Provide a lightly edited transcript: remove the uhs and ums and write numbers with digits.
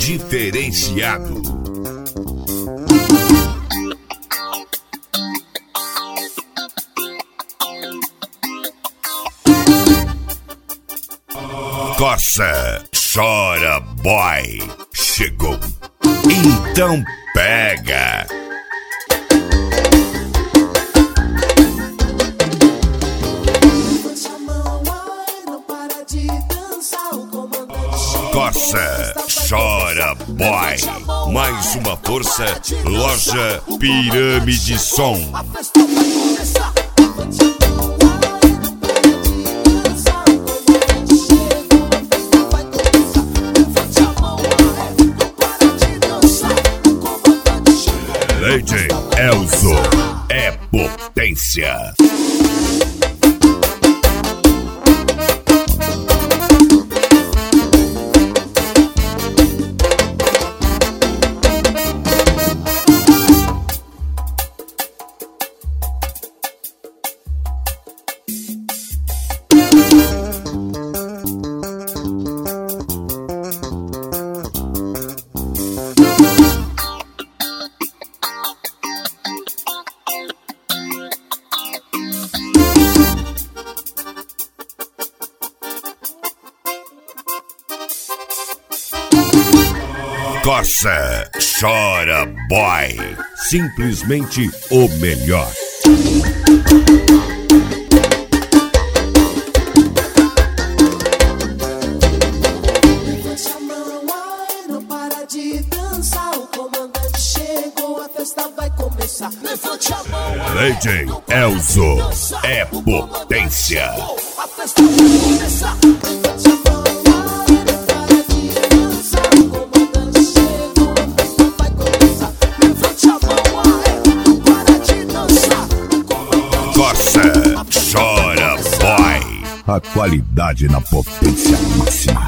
diferenciado. Coça, chora, boy, chegou, então pega. Coça, chora, boy, mais uma força, loja Pirâmide Som. DJ Elzo é potência. Coça, chora, boy, simplesmente o melhor. Levante a mão, ai, não para de dançar. O comandante chegou, a festa vai começar. Levante a mão, DJ Elzo é potência. A festa vai começar. Levante a mão. Coça, chora, boy. A qualidade na potência máxima.